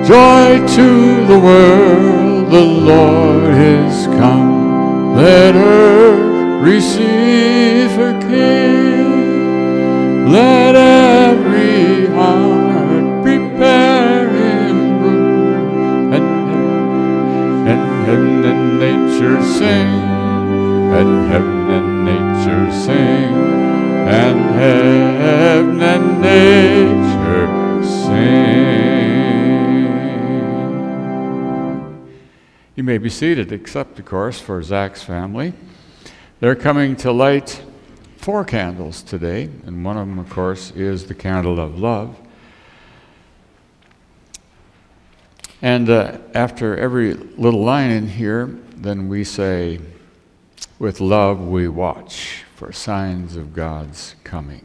Joy to the world, the Lord is come. Let earth receive her King. Let every heart prepare in room. And heaven and nature sing. And heaven and nature sing. And heaven and nature sing. You may be seated, except, of course, for Zach's family. They're coming to light 4 candles today, and one of them, of course, is the candle of love. And after every little line in here, then we say, with love we watch for signs of God's coming.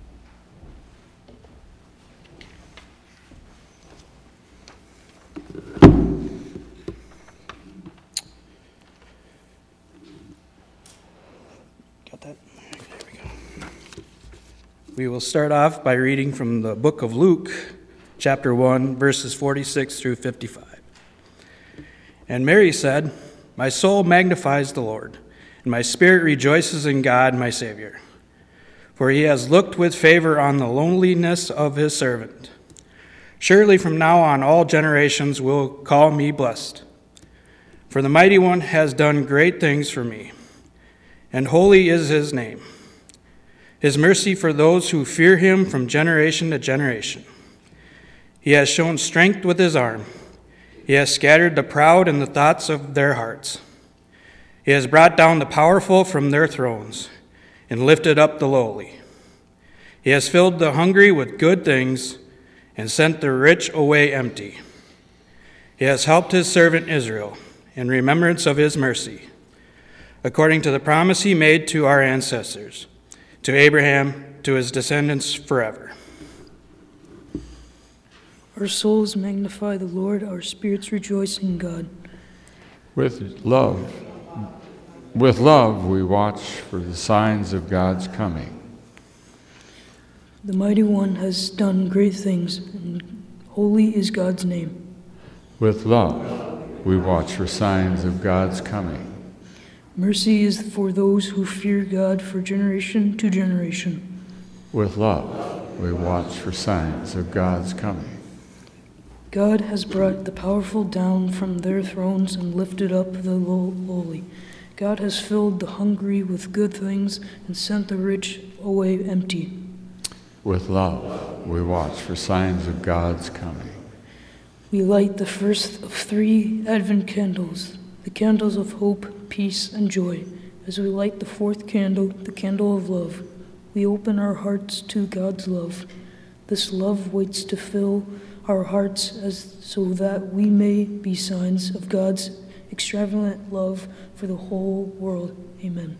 We will start off by reading from the book of Luke, chapter 1, verses 46 through 55. And Mary said, "My soul magnifies the Lord, and my spirit rejoices in God my Savior. For he has looked with favor on the lowliness of his servant. Surely from now on all generations will call me blessed. For the Mighty One has done great things for me, and holy is his name. His mercy for those who fear him from generation to generation. He has shown strength with his arm. He has scattered the proud in the thoughts of their hearts. He has brought down the powerful from their thrones and lifted up the lowly. He has filled the hungry with good things and sent the rich away empty. He has helped his servant Israel in remembrance of his mercy, according to the promise he made to our ancestors, to Abraham, to his descendants forever." Our souls magnify the Lord, our spirits rejoice in God. With love we watch for the signs of God's coming. The Mighty One has done great things, and holy is God's name. With love we watch for signs of God's coming. Mercy is for those who fear God for generation to generation. With love we watch for signs of God's coming. God has brought the powerful down from their thrones and lifted up the lowly. God has filled the hungry with good things and sent the rich away empty. With love we watch for signs of God's coming. We light the first of 3 Advent candles, the candles of hope, peace, and joy. As we light the 4th candle, the candle of love, we open our hearts to God's love. This love waits to fill our hearts so that we may be signs of God's extravagant love for the whole world. Amen.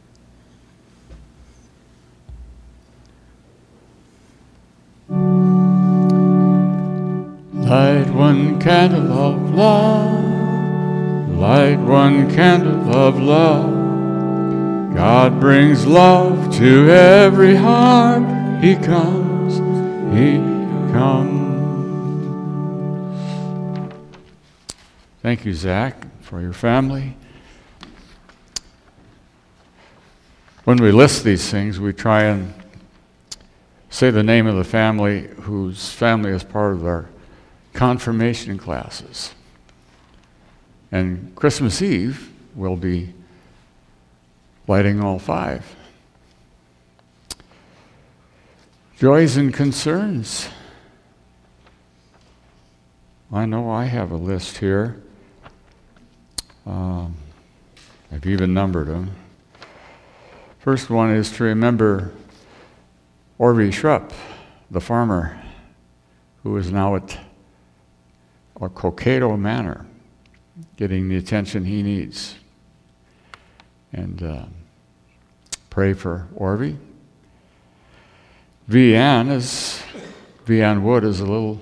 Light one candle of love, light one candle of love. God brings love to every heart. He comes, he comes. Thank you, Zach, for your family. When we list these things, we try and say the name of the family whose family is part of our confirmation classes. And Christmas Eve, we'll be lighting all 5. Joys and concerns. I know I have a list here. I've even numbered them. First one is to remember Orvie Schrupp, the farmer, who is now at Cokato Manor, getting the attention he needs. And pray for Orvie. Vianne Wood is a little,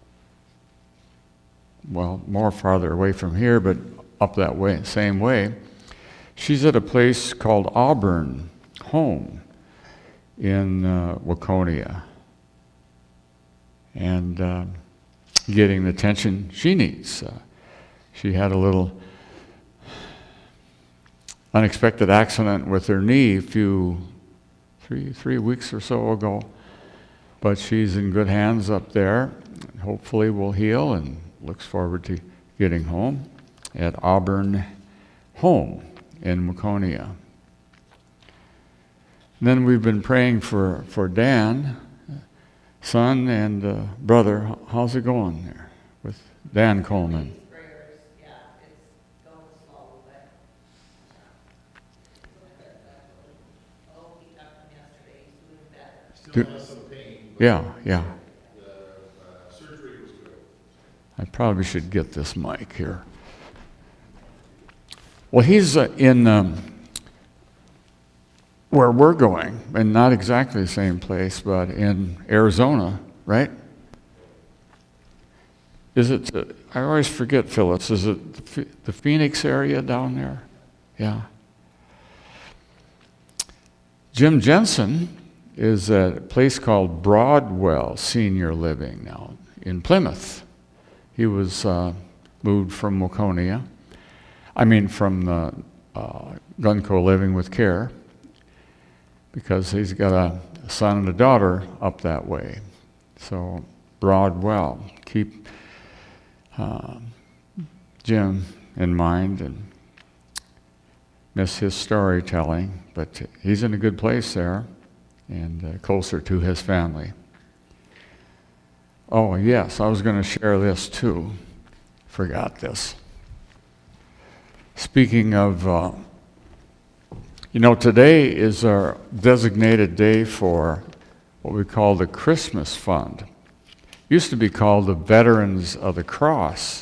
well, more farther away from here, but up that way, same way. She's at a place called Auburn Home in Waconia. And getting the attention she needs. She had a little unexpected accident with her knee three weeks or so ago, but she's in good hands up there. Hopefully will heal, and looks forward to getting home at Auburn Home in Waconia. Then we've been praying for Dan, son and brother. How's it going there with Dan Coleman? Yeah, it's going slow, but he talked to him yesterday. He's doing better. Still has some pain, but Yeah. the surgery was good. I probably should get this mic here. Well, he's in where we're going, and not exactly the same place, but in Arizona, right? Is it, I always forget, Phyllis, is it the Phoenix area down there? Yeah. Jim Jensen is at a place called Broadwell Senior Living now in Plymouth. He was moved from Waconia, from Gunco Living with Care, because he's got a son and a daughter up that way. So Broadwell, keep Jim in mind and miss his storytelling, but he's in a good place there and closer to his family. Oh yes, I was going to share this too. Forgot this. Speaking of, today is our designated day for what we call the Christmas Fund. Used to be called the Veterans of the Cross.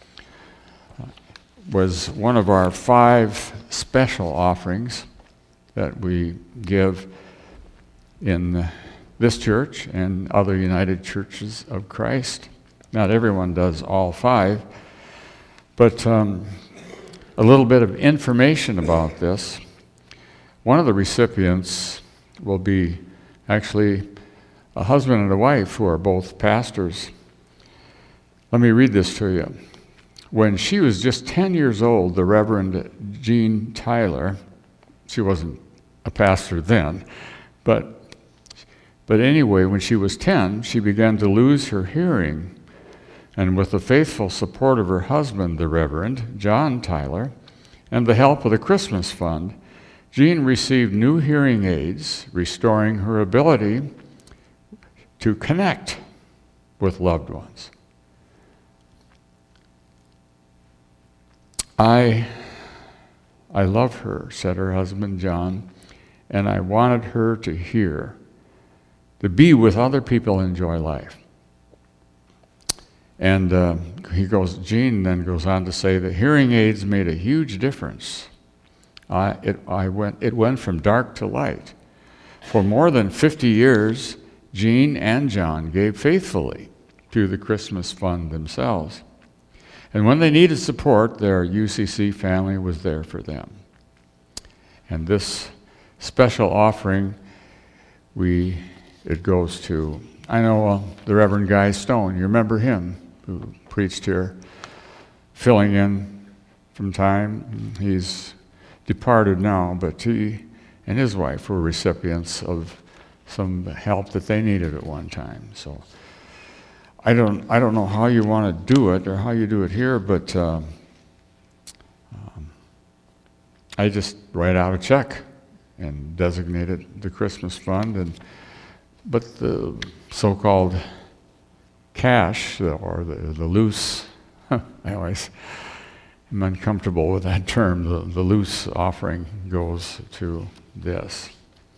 Was one of our 5 special offerings that we give in this church and other United Churches of Christ. Not everyone does all 5, but a little bit of information about this. One of the recipients will be actually a husband and a wife who are both pastors. Let me read this to you. When she was just 10 years old, the Reverend Jean Tyler, she wasn't a pastor then, but anyway, when she was 10, she began to lose her hearing. And with the faithful support of her husband, the Reverend John Tyler, and the help of the Christmas Fund, Jean received new hearing aids, restoring her ability to connect with loved ones. I love her, said her husband John, and I wanted her to hear, to be with other people and enjoy life. And Jean then goes on to say that hearing aids made a huge difference. It went from dark to light. For more than 50 years, Jean and John gave faithfully to the Christmas Fund themselves. And when they needed support, their UCC family was there for them. And this special offering, it goes to, I know the Reverend Guy Stone, you remember him, who preached here, filling in from time. He's departed now, but he and his wife were recipients of some help that they needed at one time. So I don't know how you want to do it or how you do it here, but I just write out a check and designate it the Christmas Fund, but the so-called cash or the loose, I always am uncomfortable with that term, the loose offering goes to this.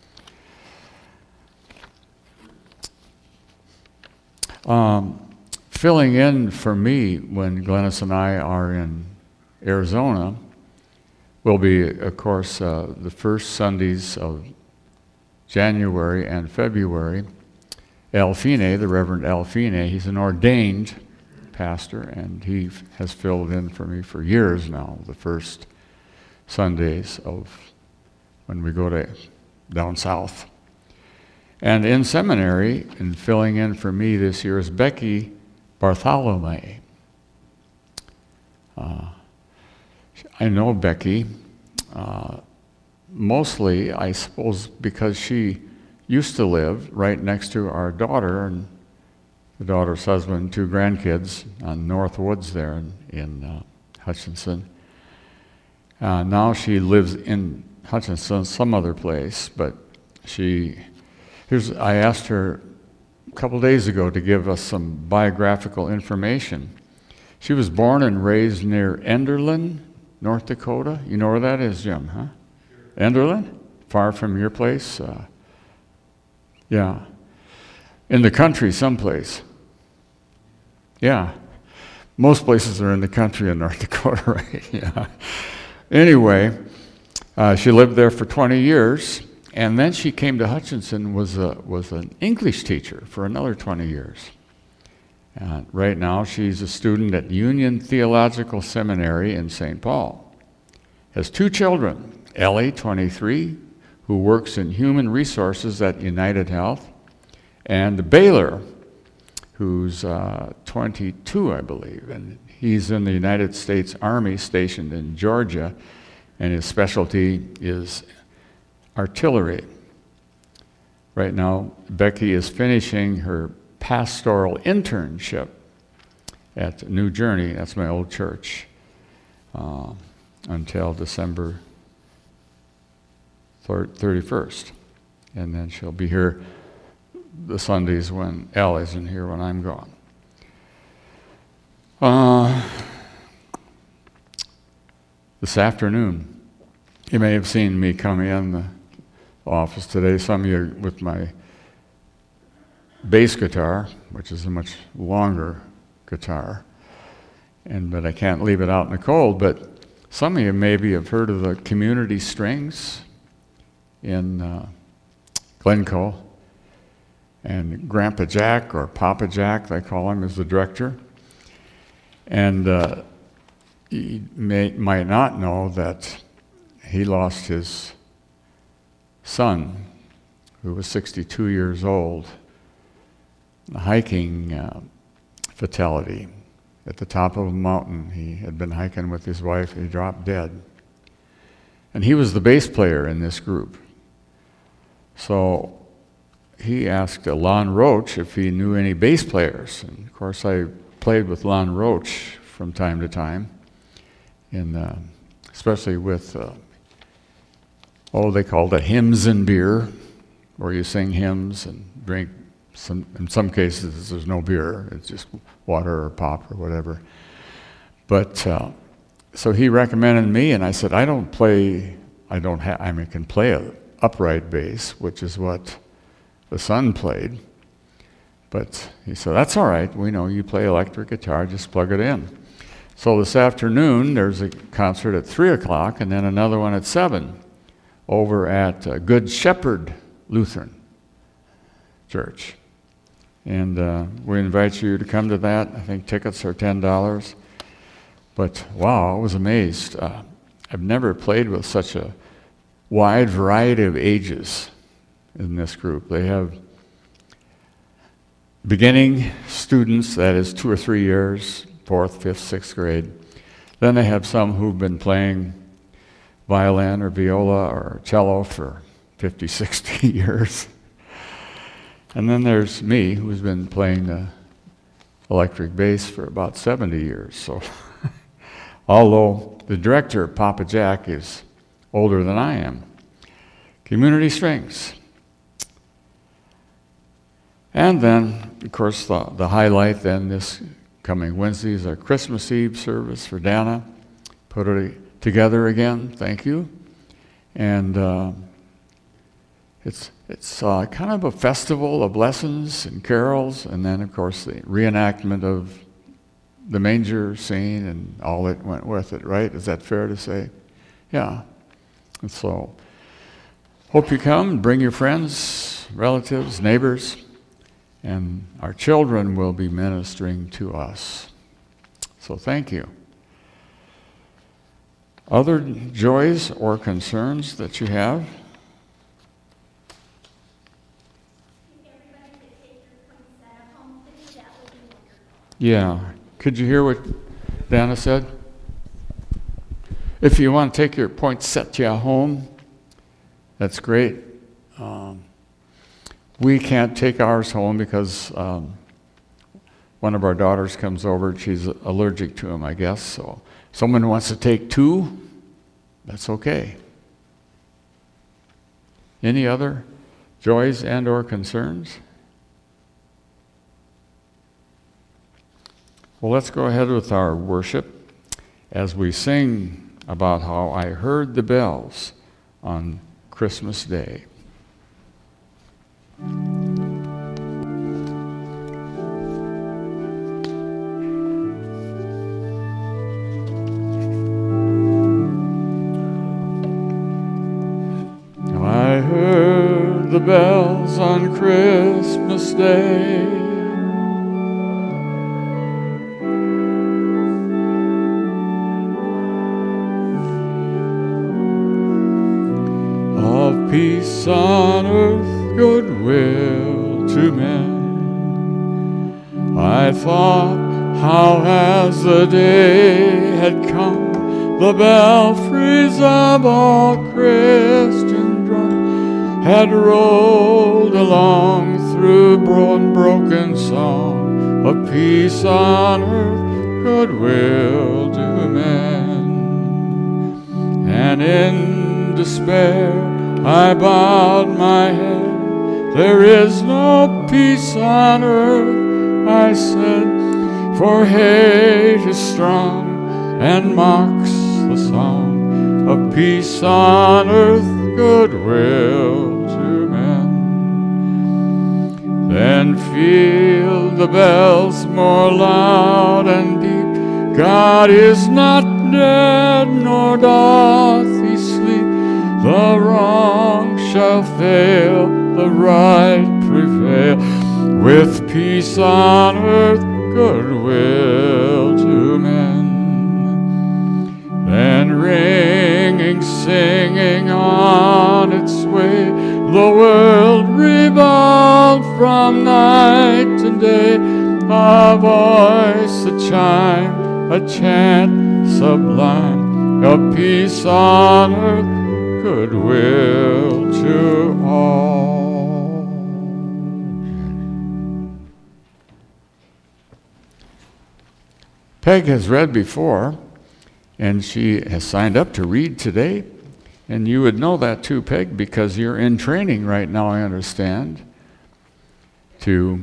Filling in for me when Glennis and I are in Arizona will be, of course, the first Sundays of January and February. Al Feeney, the Reverend Al Feeney, he's an ordained pastor, and he has filled in for me for years now, the first Sundays of when we go down south. And in seminary, and filling in for me this year is Becky Bartholomew. I know Becky, mostly, I suppose, because she used to live right next to our daughter and the daughter's husband, 2 grandkids on North Woods there in Hutchinson. Now she lives in Hutchinson, some other place, but I asked her a couple days ago to give us some biographical information. She was born and raised near Enderlin, North Dakota. You know where that is, Jim, huh? Sure. Enderlin? Far from your place? Yeah. In the country someplace. Yeah. Most places are in the country in North Dakota, right? Yeah. Anyway, she lived there for 20 years, and then she came to Hutchinson, was an English teacher for another 20 years. Right now, she's a student at Union Theological Seminary in St. Paul. Has 2 children, Ellie, 23, who works in human resources at United Health, and Baylor, who's 22, I believe, and he's in the United States Army stationed in Georgia, and his specialty is artillery. Right now, Becky is finishing her pastoral internship at New Journey, that's my old church, until December 31st. And then she'll be here the Sundays when Al isn't here when I'm gone. This afternoon, you may have seen me come in the office today, some of you with my bass guitar, which is a much longer guitar, but I can't leave it out in the cold. But some of you maybe have heard of the Community Strings in Glencoe, and Grandpa Jack, or Papa Jack, they call him, is the director. And you might not know that he lost his son, who was 62 years old, a hiking fatality at the top of a mountain. He had been hiking with his wife. He dropped dead. And he was the bass player in this group. So he asked Lon Roach if he knew any bass players. And of course, I played with Lon Roach from time to time, especially with, they called it hymns and beer, where you sing hymns and drink. In some cases, there's no beer. It's just water or pop or whatever. But so he recommended me, and I said, I can play an upright bass, which is what the son played. But he said, that's all right. We know you play electric guitar. Just plug it in. So this afternoon, there's a concert at 3 o'clock, and then another one at 7 over at Good Shepherd Lutheran Church. And we invite you to come to that. I think tickets are $10. But wow, I was amazed. I've never played with such a wide variety of ages in this group. They have beginning students, that is 2 or 3 years, 4th, 5th, 6th grade. Then they have some who've been playing violin or viola or cello for 50, 60 years. And then there's me, who's been playing the electric bass for about 70 years. So, although the director, Papa Jack, is older than I am. Community Strings. And then, of course, the highlight then this coming Wednesday is our Christmas Eve service for Dana. Put it together again. Thank you. And it's kind of a festival of lessons and carols, and then, of course, the reenactment of the manger scene and all that went with it, right? Is that fair to say? Yeah. And so, hope you come, bring your friends, relatives, neighbors, and our children will be ministering to us. So thank you. Other joys or concerns that you have? Yeah. Could you hear what Dana said? If you want to take your poinsettia home, that's great. We can't take ours home because one of our daughters comes over. She's allergic to them, I guess. So someone who wants to take 2, that's okay. Any other joys and or concerns? Well, let's go ahead with our worship as we sing about how I heard the bells on Christmas Day. I heard the bells on Christmas Day. Of peace on earth, goodwill to men. I thought, how as the day had come, the belfries of all Christian drum had rolled along through broken song of peace on earth, goodwill to men. And in despair I bowed my head. There is no peace on earth, I said, for hate is strong and mocks the song of peace on earth, goodwill to men. Then feel the bells more loud and deep. God is not dead, nor doth he sleep. The wrong shall fail, the right prevail, with peace on earth, goodwill to men. Then ringing, singing on its way, the world revolved from night to day. A voice, a chime, a chant sublime of peace on earth, goodwill to all. Peg has read before, and she has signed up to read today. And you would know that too, Peg, because you're in training right now, I understand, to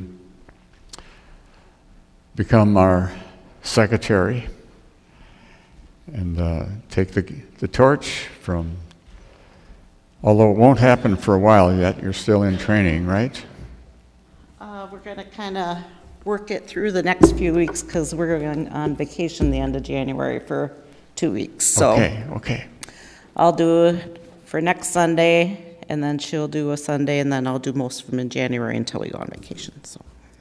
become our secretary and take the torch from, although it won't happen for a while yet, you're still in training, right? We're going to kind of work it through the next few weeks because we're going on vacation the end of January for 2 weeks. So Okay. I'll do it for next Sunday, and then she'll do a Sunday, and then I'll do most of them in January until we go on vacation. So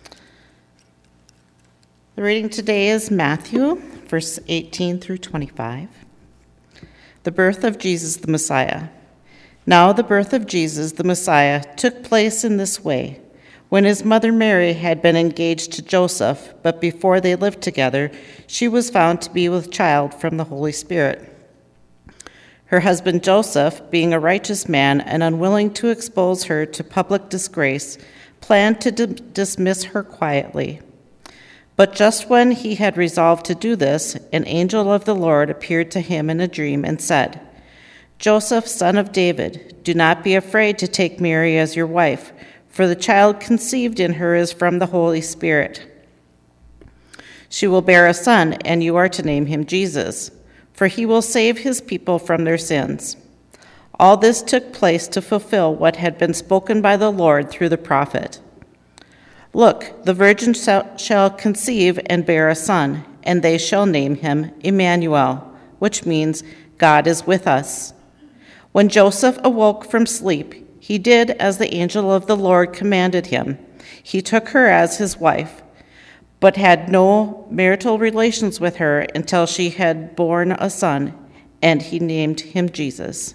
the reading today is Matthew, verse 18 through 25. The birth of Jesus the Messiah. Now the birth of Jesus the Messiah took place in this way. When his mother Mary had been engaged to Joseph, but before they lived together, she was found to be with child from the Holy Spirit. Her husband Joseph, being a righteous man and unwilling to expose her to public disgrace, planned to dismiss her quietly. But just when he had resolved to do this, an angel of the Lord appeared to him in a dream and said, "Joseph, son of David, do not be afraid to take Mary as your wife, for the child conceived in her is from the Holy Spirit. She will bear a son, and you are to name him Jesus, for he will save his people from their sins." All this took place to fulfill what had been spoken by the Lord through the prophet. "Look, the virgin shall conceive and bear a son, and they shall name him Emmanuel," which means God is with us. When Joseph awoke from sleep, he did as the angel of the Lord commanded him. He took her as his wife, but had no marital relations with her until she had borne a son, and he named him Jesus.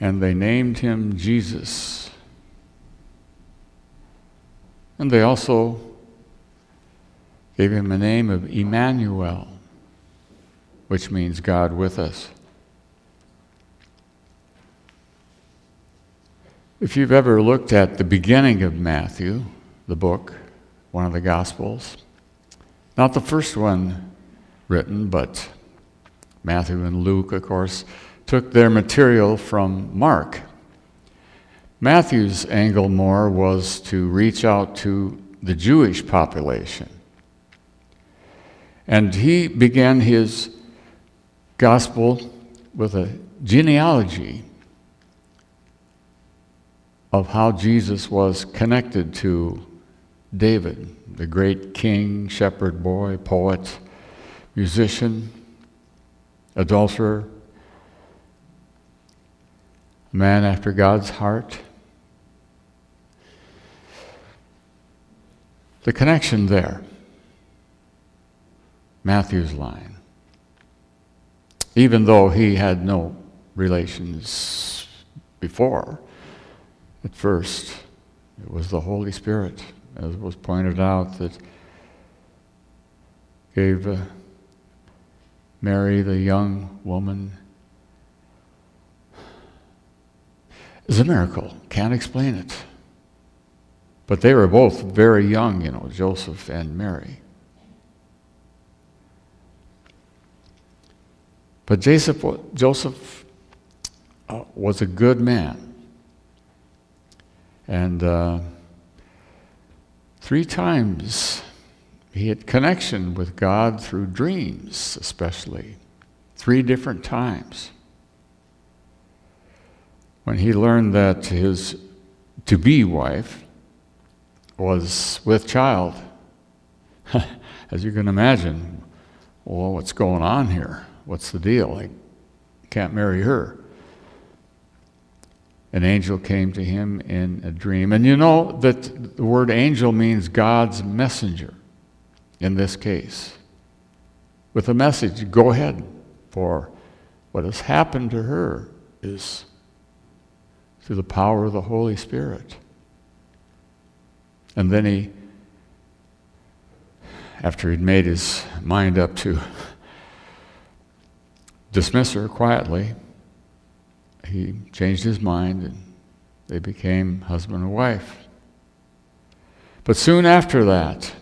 and they named him Jesus. And they also gave him a name of Emmanuel, which means God with us. If you've ever looked at the beginning of Matthew, the book, one of the Gospels, not the first one written, but Matthew and Luke, of course, took their material from Mark. Matthew's angle more was to reach out to the Jewish population. And he began his gospel with a genealogy of how Jesus was connected to David, the great king, shepherd boy, poet, musician, adulterer, a man after God's heart. The connection there, Matthew's line. Even though he had no relations before, at first, it was the Holy Spirit, as was pointed out, that gave Mary, the young woman. It's a miracle. Can't explain it. But they were both very young, Joseph and Mary. But Joseph was a good man. And 3 times he had connection with God through dreams, especially. 3 different times. When he learned that his to-be wife was with child, as you can imagine, well, what's going on here? What's the deal? I can't marry her. An angel came to him in a dream. And you know that the word angel means God's messenger in this case. With a message, go ahead, for what has happened to her is through the power of the Holy Spirit. And then after he'd made his mind up to dismiss her quietly, he changed his mind and they became husband and wife. But soon after that,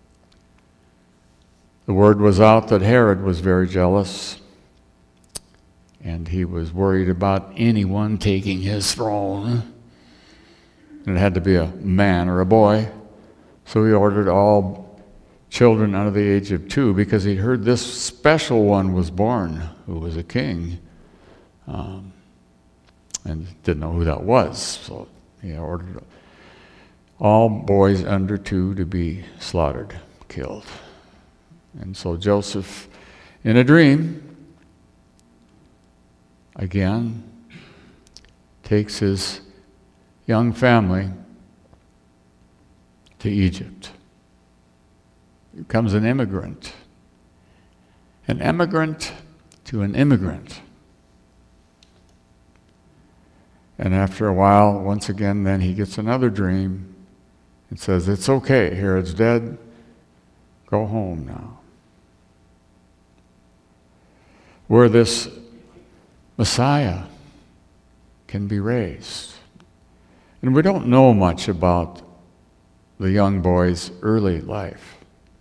the word was out that Herod was very jealous and he was worried about anyone taking his throne. And it had to be a man or a boy. So he ordered all children under the age of 2 because he'd heard this special one was born who was a king. And didn't know who that was. So he ordered all boys under 2 to be slaughtered, killed. And so Joseph, in a dream, again, takes his young family to Egypt. He becomes an immigrant to an immigrant. And after a while, once again, then he gets another dream. It says, it's okay, Herod's dead, go home now. Where this Messiah can be raised. And we don't know much about the young boy's early life.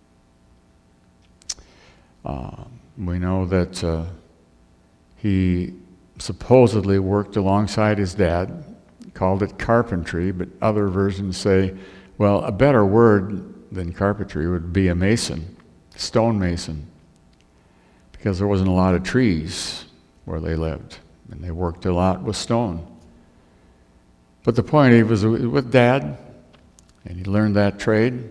We know that he supposedly worked alongside his dad, called it carpentry, but other versions say, well, a better word than carpentry would be a mason, stonemason, because there wasn't a lot of trees where they lived, and they worked a lot with stone. But the point, he was with Dad, and he learned that trade,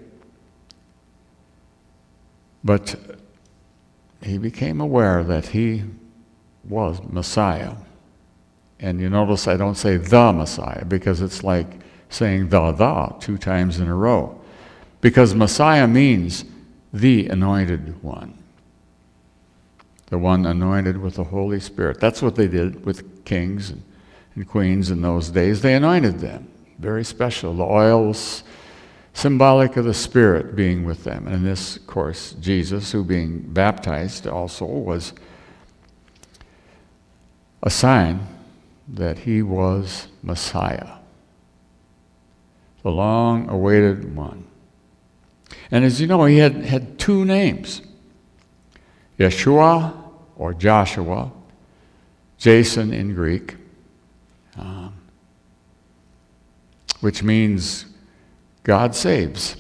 but he became aware that he was Messiah. And you notice I don't say the Messiah, because it's like saying the 2 times in a row. Because Messiah means the anointed one. The one anointed with the Holy Spirit. That's what they did with kings and and queens in those days, they anointed them. Very special. The oil was symbolic of the Spirit being with them. And this, of course, Jesus, who being baptized also, was a sign that he was Messiah, the long-awaited one. And as you know, he had two names, Yeshua, or Joshua, Jason in Greek, which means God saves.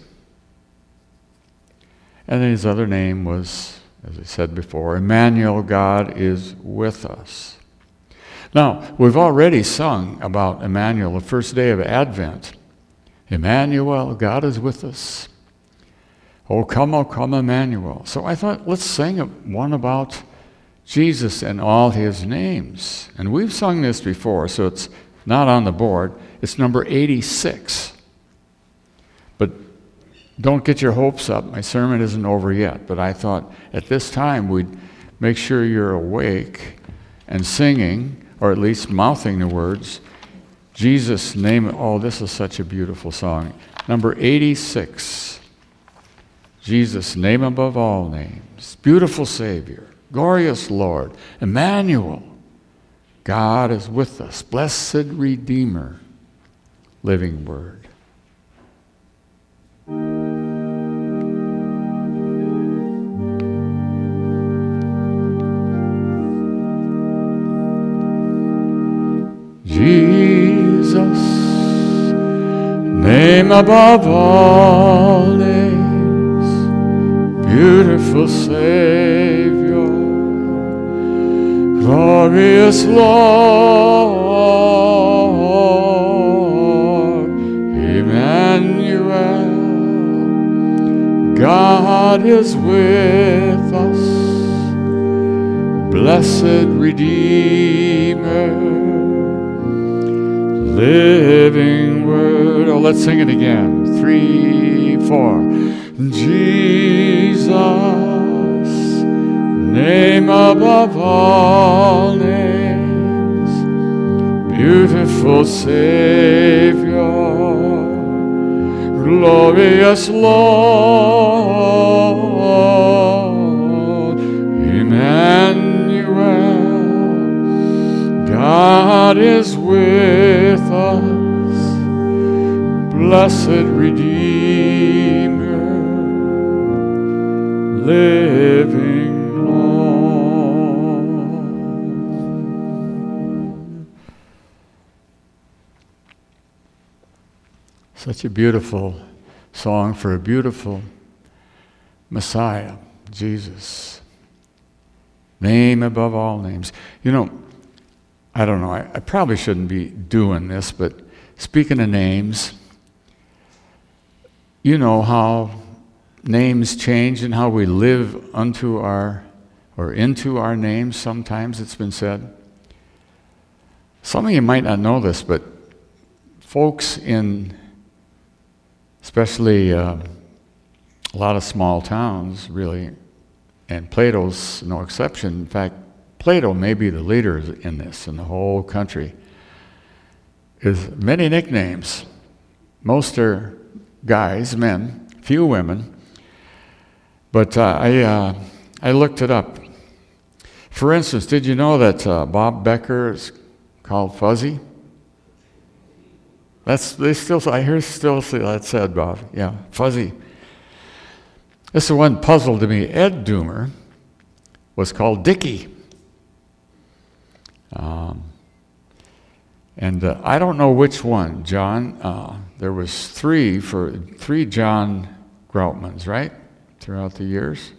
And then his other name was, as I said before, Emmanuel, God is with us. Now, we've already sung about Emmanuel, the first day of Advent. Emmanuel, God is with us. O come, Emmanuel. So I thought, let's sing one about Jesus and all his names. And we've sung this before, so it's not on the board. It's number 86. But don't get your hopes up. My sermon isn't over yet. But I thought at this time we'd make sure you're awake and singing, or at least mouthing the words, Jesus' name. Oh, this is such a beautiful song. Number 86. Jesus, name above all names. Beautiful Savior. Glorious Lord. Emmanuel. God is with us. Blessed Redeemer. Living Word. Jesus, name above all names, beautiful Savior, glorious Lord, Emmanuel, God is with us, blessed Redeemer, living Word. Oh, let's sing it again. 3, 4. Jesus, name above all names, beautiful Savior, glorious Lord, Emmanuel, God is with us, blessed Redeemer, living Lord. Such a beautiful song for a beautiful Messiah, Jesus. Name above all names. You know, I don't know, I probably shouldn't be doing this, but speaking of names, you know how names change and how we live unto our, or into our names sometimes, it's been said. Some of you might not know this, but folks in, especially a lot of small towns, really, and Plato's no exception. In fact, Plato may be the leader in this in the whole country. Is many nicknames. Most are guys, men, few women. But I looked it up. For instance, did you know that Bob Becker is called Fuzzy? I hear still see that said, Bob. Yeah, Fuzzy. This is one puzzle to me. Ed Doomer was called Dickie. And I don't know which one, John. There was three John Groutmans, right, throughout the years?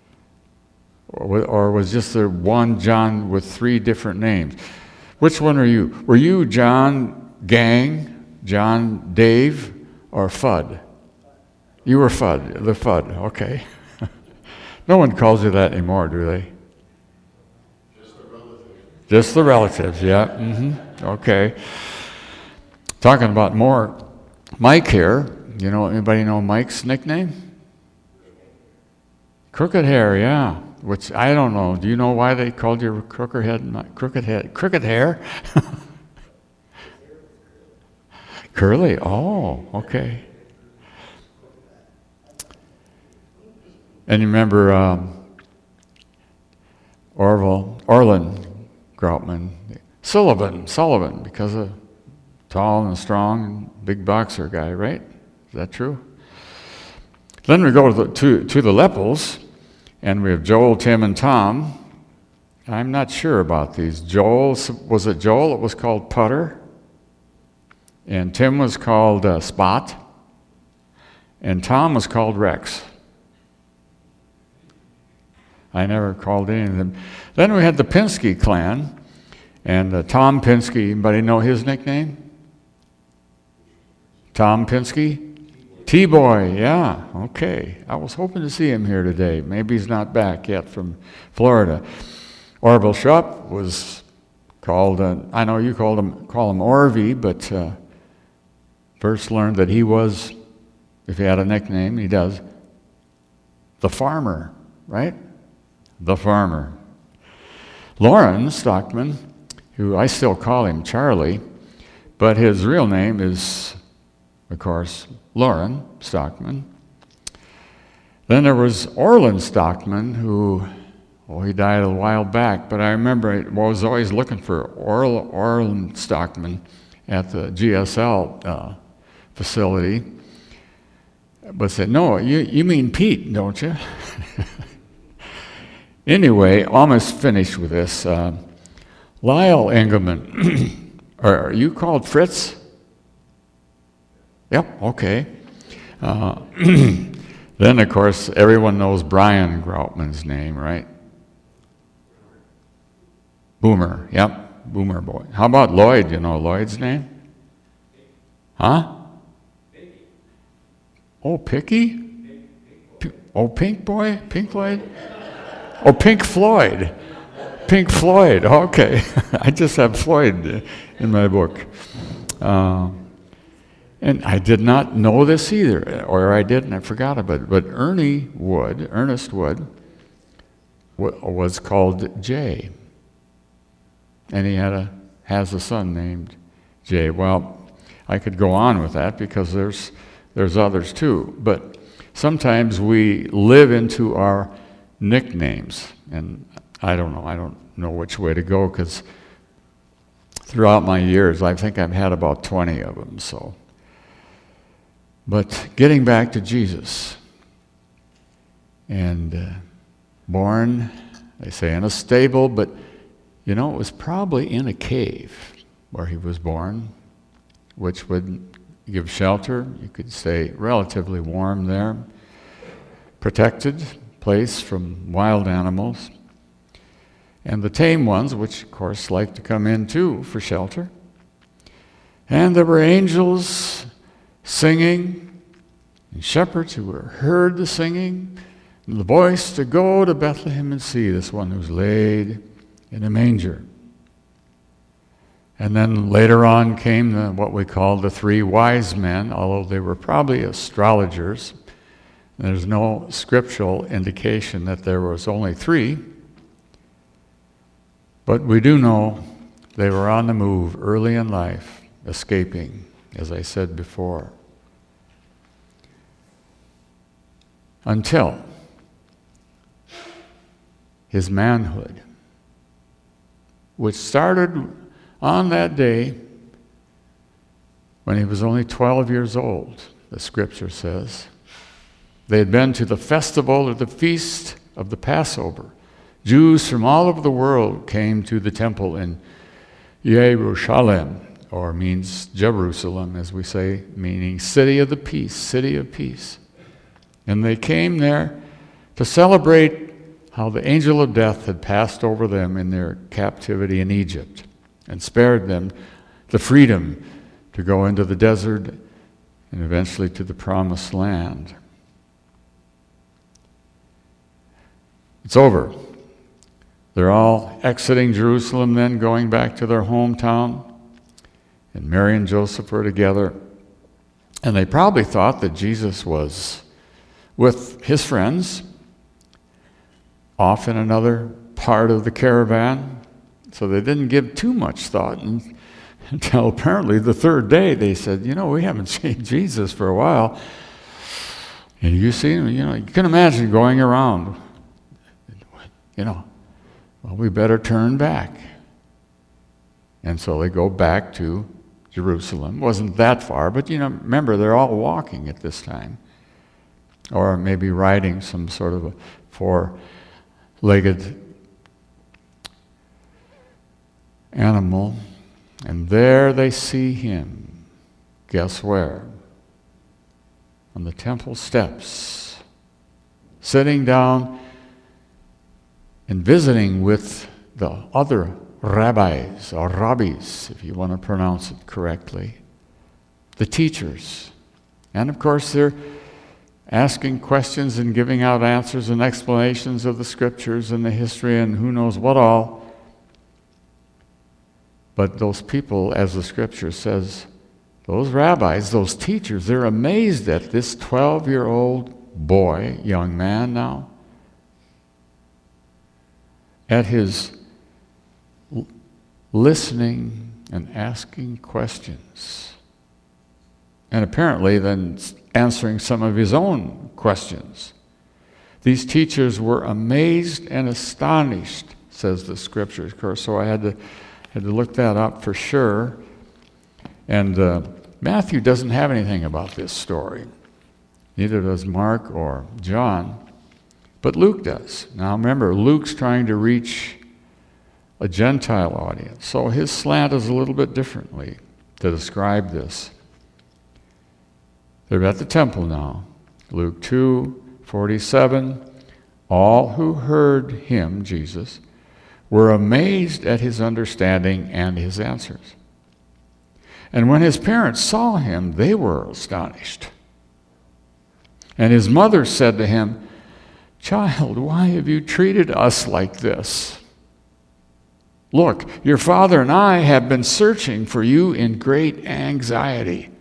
Or was just there one John with 3 different names? Which one are you? Were you John Gang, John Dave, or Fudd? You were Fudd, the Fudd, okay. No one calls you that anymore, do they? Just the relatives, yeah. Mm-hmm. Okay. Talking about more Mike here. You know, anybody know Mike's nickname? Crooked Hair, yeah. Which I don't know. Do you know why they called you crooked hair? Curly? Oh, okay. And you remember Orland Groutman, Sullivan, because of tall and strong and big boxer guy, right? Is that true? Then we go to the Leppels, and we have Joel, Tim, and Tom. I'm not sure about these. Was it Joel? It was called Putter. And Tim was called Spot. And Tom was called Rex. I never called any of them. Then we had the Pinsky clan. And Tom Pinsky, anybody know his nickname? Tom Pinsky? T-Boy, yeah, okay. I was hoping to see him here today. Maybe he's not back yet from Florida. Orville Shupp was called, I know you call him Orvie, but first learned that he was, if he had a nickname, he does, the Farmer, right? The Farmer. Lauren Stockman, who I still call him Charlie, but his real name is, of course, Lauren Stockman. Then there was Orland Stockman, who, he died a while back, but I remember I was always looking for Orland Stockman at the GSL facility, but said, no, you mean Pete, don't you? Anyway, almost finished with this. Lyle Engelman, are you called Fritz? Yep, okay. Then, of course, everyone knows Brian Groutman's name, right? Boomer, yep, Boomer boy. How about Lloyd? You know Lloyd's name? Huh? Oh, Picky? Pink boy? Pink Floyd? Oh, Pink Floyd. Pink Floyd, okay. I just have Floyd in my book. And I did not know this either, or I did and I forgot about it. But Ernest Wood, was called Jay. And he has a son named Jay. Well, I could go on with that because there's others too. But sometimes we live into our nicknames. And I don't know which way to go, because throughout my years, I think I've had about 20 of them, so. But getting back to Jesus, and born, they say, in a stable, but it was probably in a cave where he was born, which would give shelter. You could say relatively warm there, protected place from wild animals. And the tame ones, which of course like to come in too for shelter. And there were angels singing, and shepherds who heard the singing, and the voice to go to Bethlehem and see this one who's laid in a manger. And then later on came what we call the three wise men, although they were probably astrologers. There's no scriptural indication that there was only three. But we do know they were on the move early in life, escaping, as I said before. Until his manhood, which started on that day when he was only 12 years old, the scripture says. They had been to the festival or the feast of the Passover. Jews from all over the world came to the temple in Jerusalem, or means Jerusalem, as we say, meaning city of the peace, city of peace. And they came there to celebrate how the angel of death had passed over them in their captivity in Egypt and spared them the freedom to go into the desert and eventually to the promised land. It's over. They're all exiting Jerusalem then, going back to their hometown. And Mary and Joseph were together. And they probably thought that Jesus was with his friends, off in another part of the caravan. So they didn't give too much thought. And Until apparently the third day they said, we haven't seen Jesus for a while. And you see him, you can imagine going around, well, we better turn back. And so they go back to Jerusalem. It wasn't that far, but remember, they're all walking at this time. Or maybe riding some sort of a four-legged animal. And there they see him. Guess where? On the temple steps, sitting down and visiting with the other rabbis, or rabbis, if you want to pronounce it correctly, the teachers. And of course, they're asking questions and giving out answers and explanations of the scriptures and the history and who knows what all. But those people, as the scripture says, those rabbis, those teachers, they're amazed at this 12-year-old boy, young man now, at his listening and asking questions. And apparently then answering some of his own questions. These teachers were amazed and astonished, says the scripture. Of course, so I had to look that up for sure. And Matthew doesn't have anything about this story. Neither does Mark or John. But Luke does. Now remember, Luke's trying to reach a Gentile audience. So his slant is a little bit differently to describe this. They're at the temple now. Luke 2:47. All who heard him, Jesus, were amazed at his understanding and his answers. And when his parents saw him, they were astonished. And his mother said to him, "Child, why have you treated us like this? Look, your father and I have been searching for you in great anxiety."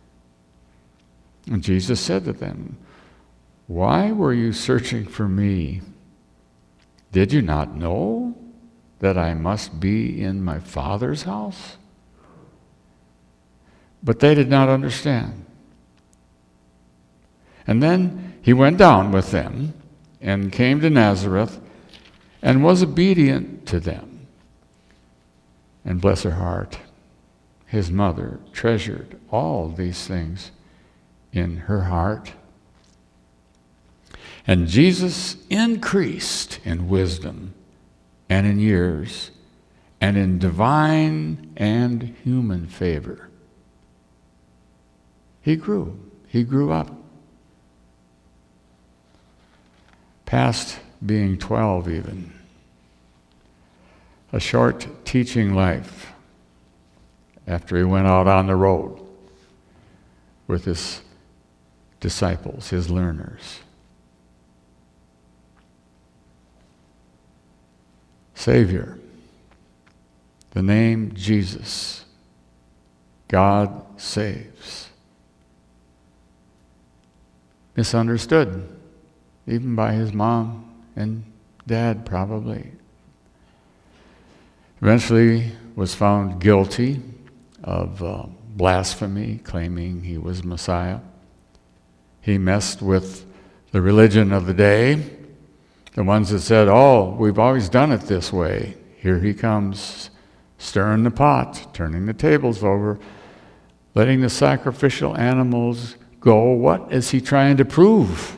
And Jesus said to them, "Why were you searching for me? Did you not know that I must be in my Father's house?" But they did not understand. And then he went down with them and came to Nazareth and was obedient to them. And bless her heart, his mother treasured all these things in her heart. And Jesus increased in wisdom and in years and in divine and human favor. He grew up. Past being 12 even. A short teaching life after he went out on the road with his disciples, his learners. Savior, the name Jesus, God saves. Misunderstood, even by his mom and dad probably. Eventually was found guilty of blasphemy, claiming he was Messiah. He messed with the religion of the day, the ones that said, "Oh, we've always done it this way." Here he comes, stirring the pot, turning the tables over, letting the sacrificial animals go. What is he trying to prove?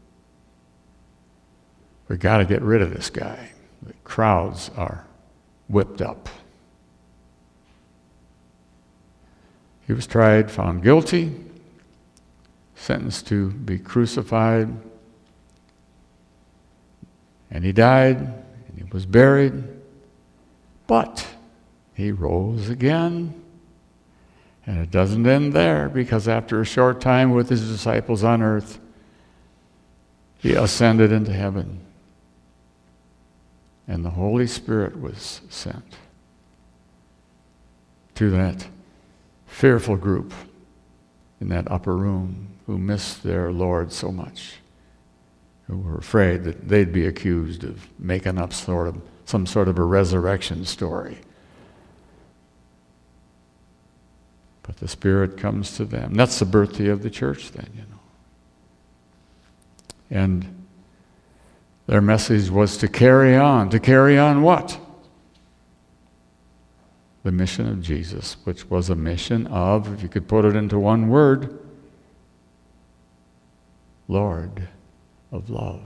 We've got to get rid of this guy. The crowds are whipped up. He was tried, found guilty, sentenced to be crucified, and he died, and he was buried, but he rose again. And it doesn't end there, because after a short time with his disciples on earth, he ascended into heaven. And the Holy Spirit was sent to that fearful group in that upper room who missed their Lord so much, who were afraid that they'd be accused of making up some sort of a resurrection story. but the Spirit comes to them. That's the birthday of the church then, you know. And their message was to carry on. To carry on what? The mission of Jesus, which was a mission of, if you could put it into one word, Lord of love.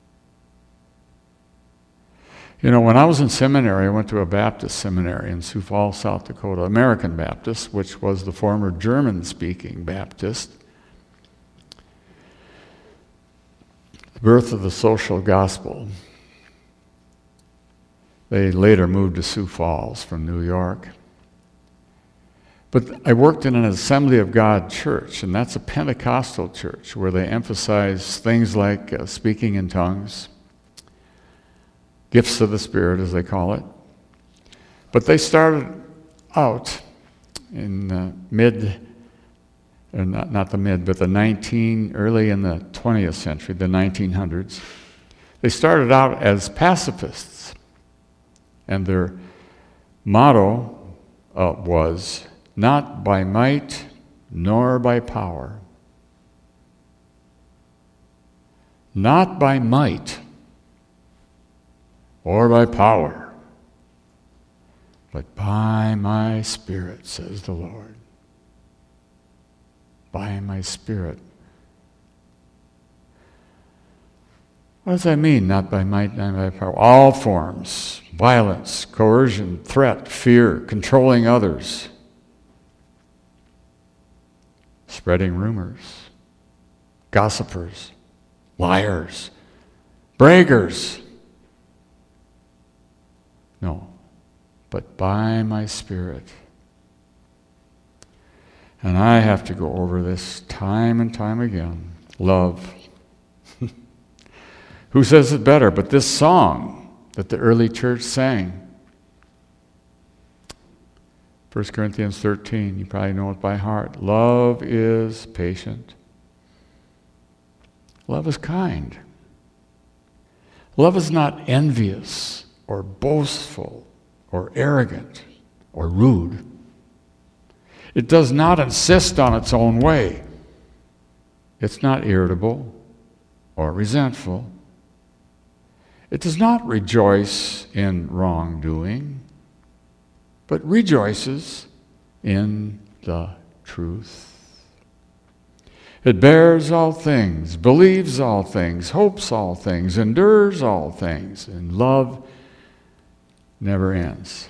You know, when I was in seminary, I went to a Baptist seminary in Sioux Falls, South Dakota, American Baptist, which was the former German-speaking Baptist. The birth of the social gospel. They later moved to Sioux Falls from New York. But I worked in an Assembly of God church, and that's a Pentecostal church where they emphasize things like speaking in tongues, gifts of the Spirit, as they call it. But they started out in the early in the 20th century, the 1900s. They started out as pacifists, and their motto was, not by might nor by power. Not by might or by power, but by my Spirit, says the Lord. By my Spirit. What does that mean? Not by might, not by power. All forms, violence, coercion, threat, fear, controlling others, spreading rumors, gossipers, liars, braggers. No, but by my Spirit. And I have to go over this time and time again. Love. Who says it better? But this song that the early church sang. 1 Corinthians 13, you probably know it by heart. Love is patient. Love is kind. Love is not envious or boastful or arrogant or rude. It does not insist on its own way. It's not irritable or resentful. It does not rejoice in wrongdoing, but rejoices in the truth. It bears all things, believes all things, hopes all things, endures all things, and love never ends.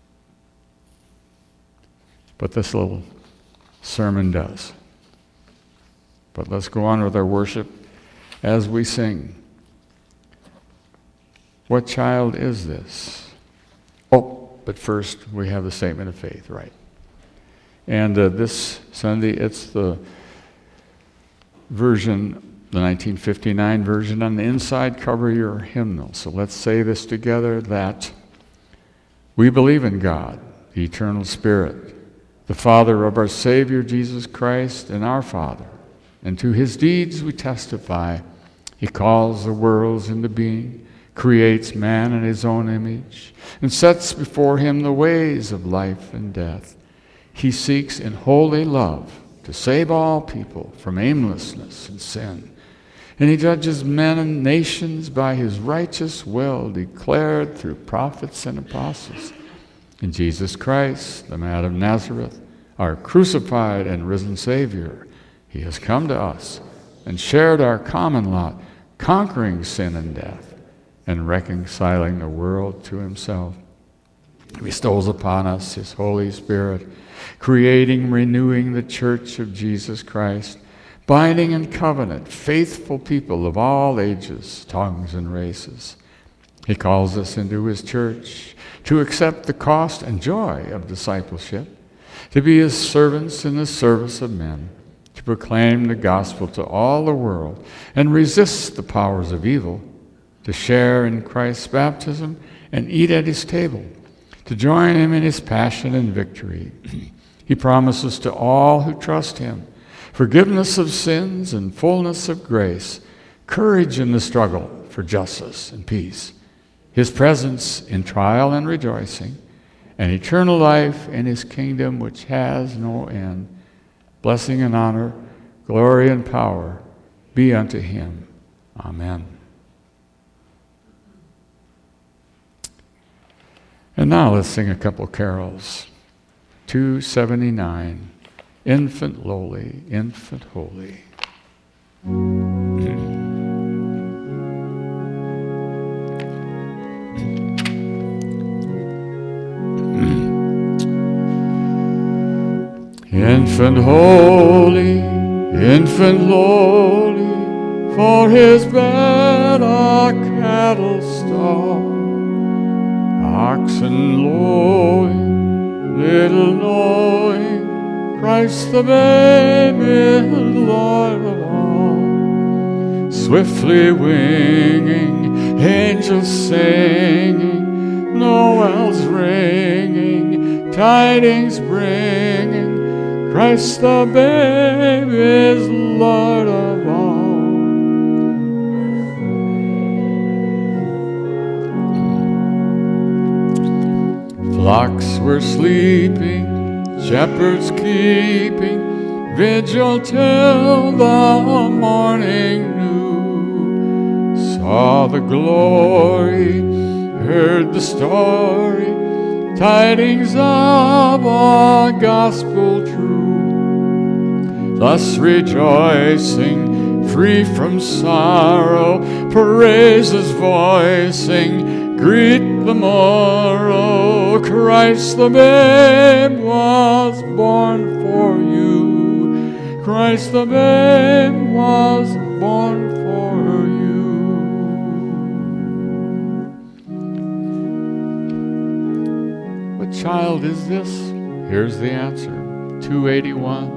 But this little sermon does. But let's go on with our worship as we sing. What child is this? Oh, but first we have the statement of faith, right? And this Sunday, it's the version, the 1959 version on the inside cover of your hymnal. So let's say this together, that we believe in God, the eternal Spirit, the Father of our Savior Jesus Christ, and our Father. And to his deeds we testify. He calls the worlds into being, creates man in his own image, and sets before him the ways of life and death. He seeks in holy love to save all people from aimlessness and sin. And he judges men and nations by his righteous will declared through prophets and apostles. In Jesus Christ, the man of Nazareth, our crucified and risen Savior, he has come to us and shared our common lot, conquering sin and death and reconciling the world to himself. He bestows upon us his Holy Spirit, creating, renewing the church of Jesus Christ, binding in covenant faithful people of all ages, tongues, and races. He calls us into his church to accept the cost and joy of discipleship, to be his servants in the service of men, to proclaim the gospel to all the world and resist the powers of evil, to share in Christ's baptism and eat at his table, to join him in his passion and victory. He promises to all who trust him forgiveness of sins and fullness of grace, courage in the struggle for justice and peace, his presence in trial and rejoicing, and eternal life in his kingdom which has no end. Blessing and honor, glory and power be unto him. Amen. And now let's sing a couple carols. 279, Infant lowly, infant holy. Infant holy, infant lowly, for his bed a cattle stall, oxen lowing, little knowing, Christ the babe is Lord of all. Swiftly winging, angels singing, Noel's ringing, tidings bringing, Christ the babe is Lord of all. Flocks were sleeping, shepherds keeping vigil till the morning new. Saw the glory, heard the story, tidings of a gospel true. Thus rejoicing, free from sorrow, praises voicing, greet the morrow. Christ the babe was born for you. Christ the babe was born for you. What child is this? Here's the answer. 281.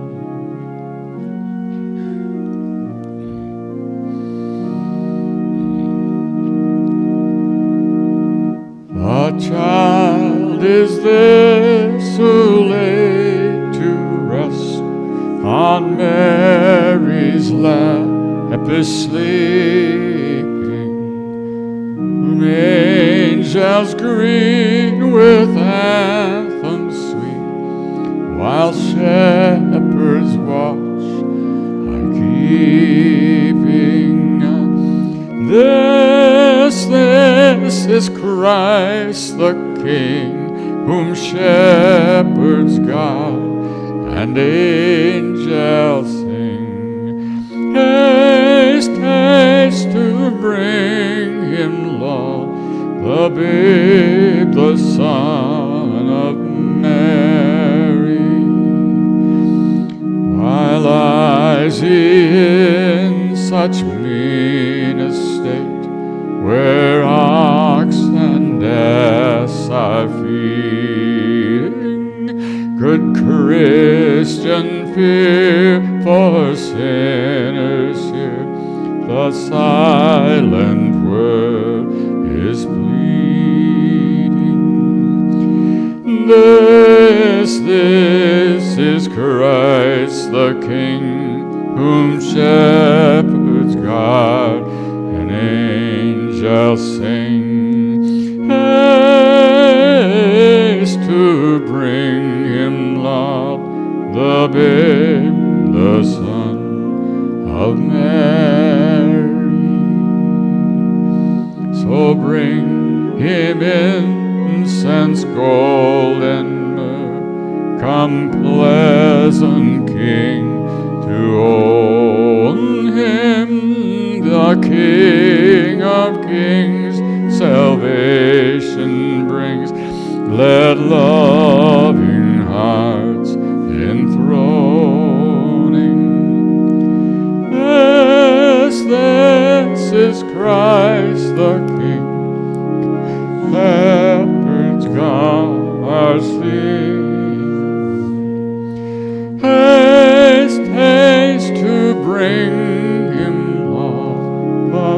What child is this who lay to rest on Mary's lap is sleeping, whom angels greet with anthems sweet, while shepherds watch are keeping? This is Christ the King, whom shepherds guard and angels sing. Haste, haste to bring him, Lord, the babe, the Son of Mary. While lies he in such mean estate, where ox and ass are feeding? Good Christian, fear for sinners here, the silent word is pleading. This is Christ the King, whom shepherds guard and angels sing. Haste to bring him, Lord, the babe, the Son of Mary. So bring him incense, gold, and myrrh. Come, pleasant King, to own him, the King of kings, salvation brings. Let loving hearts enthroning. This is Christ the King, shepherds guard sing. Haste, haste to bring him, Lord, the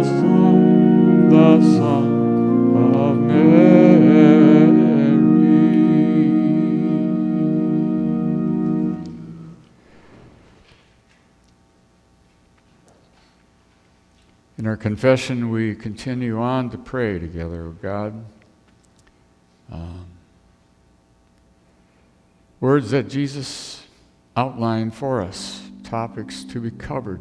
Son of Mary. In our confession, we continue on to pray together, O God. Words that Jesus outlined for us, topics to be covered.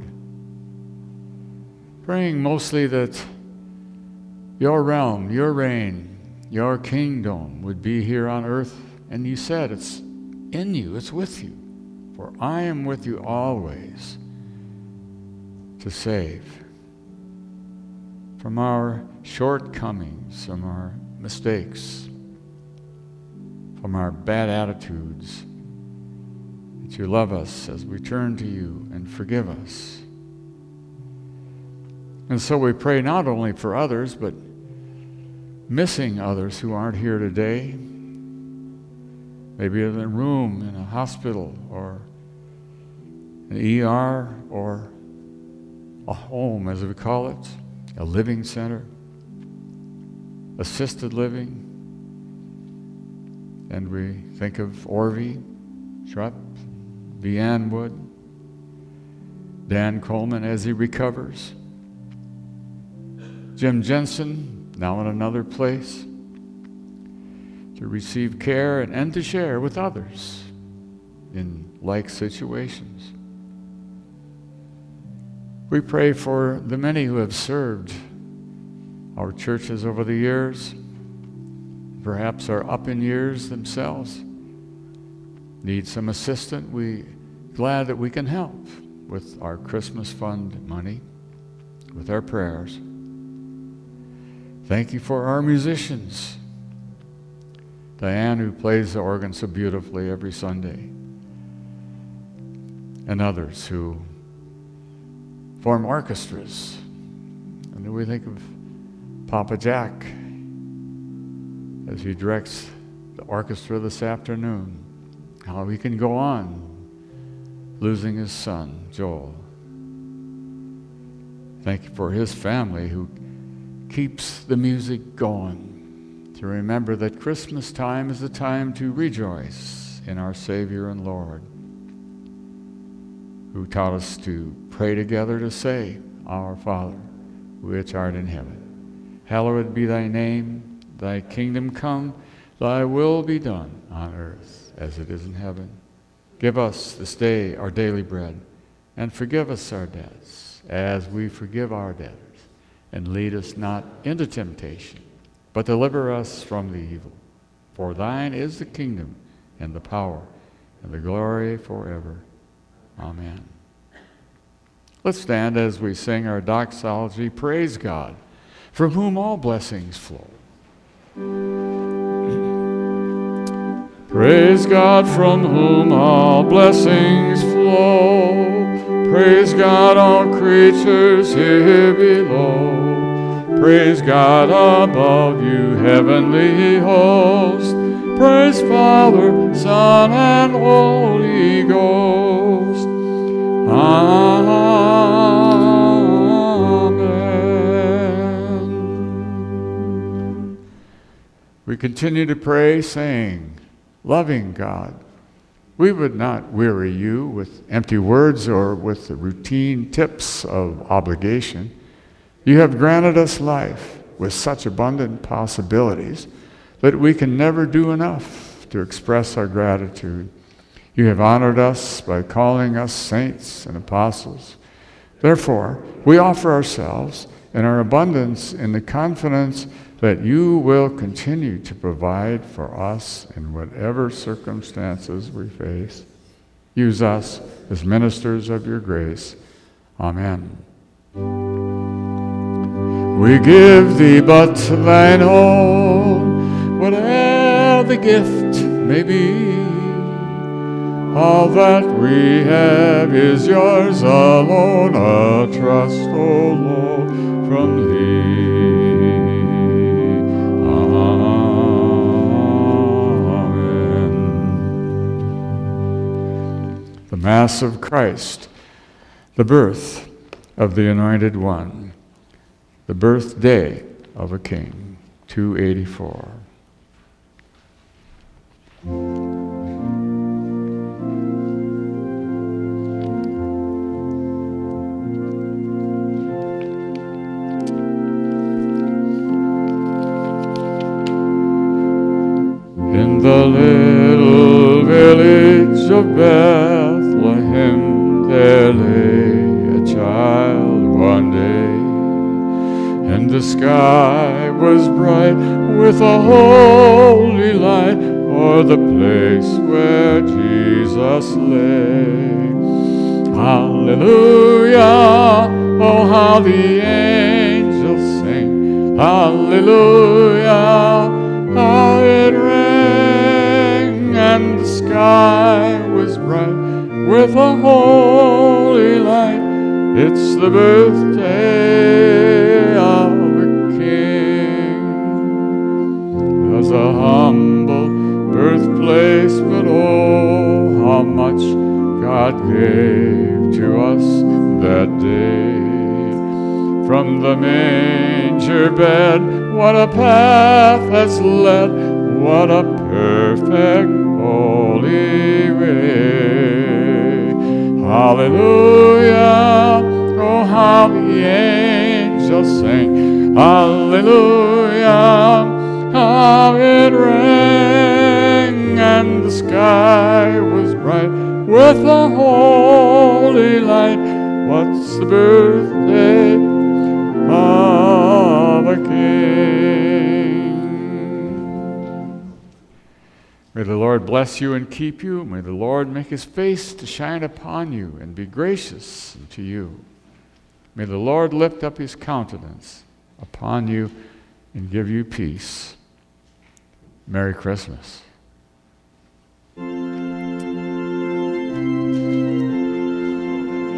Praying mostly that your realm, your reign, your kingdom would be here on earth. And you said it's in you, it's with you. For I am with you always to save. From our shortcomings, from our mistakes, from our bad attitudes, that you love us as we turn to you and forgive us. And so we pray not only for others, but missing others who aren't here today, maybe in a room, in a hospital, or an ER, or a home, as we call it, a living center, assisted living. And we think of Orvie Schrupp, Deanne Wood, Dan Coleman as he recovers, Jim Jensen, now in another place, to receive care and to share with others in like situations. We pray for the many who have served our churches over the years, perhaps are up in years themselves, need some assistance. We're glad that we can help with our Christmas fund money, with our prayers. Thank you for our musicians. Diane, who plays the organ so beautifully every Sunday, and others who form orchestras. And then we think of Papa Jack as he directs the orchestra this afternoon, how he can go on losing his son, Joel. Thank you for his family who keeps the music going, to remember that Christmas time is the time to rejoice in our Savior and Lord, who taught us to pray together to say, Our Father, which art in heaven, hallowed be thy name, thy kingdom come, thy will be done on earth as it is in heaven. Give us this day our daily bread, and forgive us our debts, as we forgive our debtors. And lead us not into temptation, but deliver us from the evil. For thine is the kingdom, and the power, and the glory forever. Amen. Let's stand as we sing our doxology, Praise God, from whom all blessings flow. Praise God, from whom all blessings flow. Praise God, all creatures here below. Praise God above you, heavenly host. Praise Father, Son, and Holy Ghost. Amen. We continue to pray, saying, Loving God, we would not weary you with empty words or with the routine tips of obligation. You have granted us life with such abundant possibilities that we can never do enough to express our gratitude. You have honored us by calling us saints and apostles. Therefore, we offer ourselves and our abundance in the confidence that you will continue to provide for us in whatever circumstances we face. Use us as ministers of your grace. Amen. We give thee but thine own, whate'er the gift may be. All that we have is yours alone, a trust, O Lord, from thee. The Mass of Christ, the birth of the Anointed One, the birthday of a King, 284. In the little village village of Bethlehem there lay a child one day, and the sky was bright with a holy light o'er the place where Jesus lay. Hallelujah, oh how the angels sing. Hallelujah, how it rang, and the sky was bright with a holy light. It's the birthday of a king. As a humble birthplace, but oh, how much God gave to us that day. From the manger bed, what a path has led, what a perfect holy way. Hallelujah, oh how the angels sing. Hallelujah, how it rang, and the sky was bright with a holy light. What's the birthday of a king? May the Lord bless you and keep you. May the Lord make his face to shine upon you and be gracious unto you. May the Lord lift up his countenance upon you and give you peace. Merry Christmas.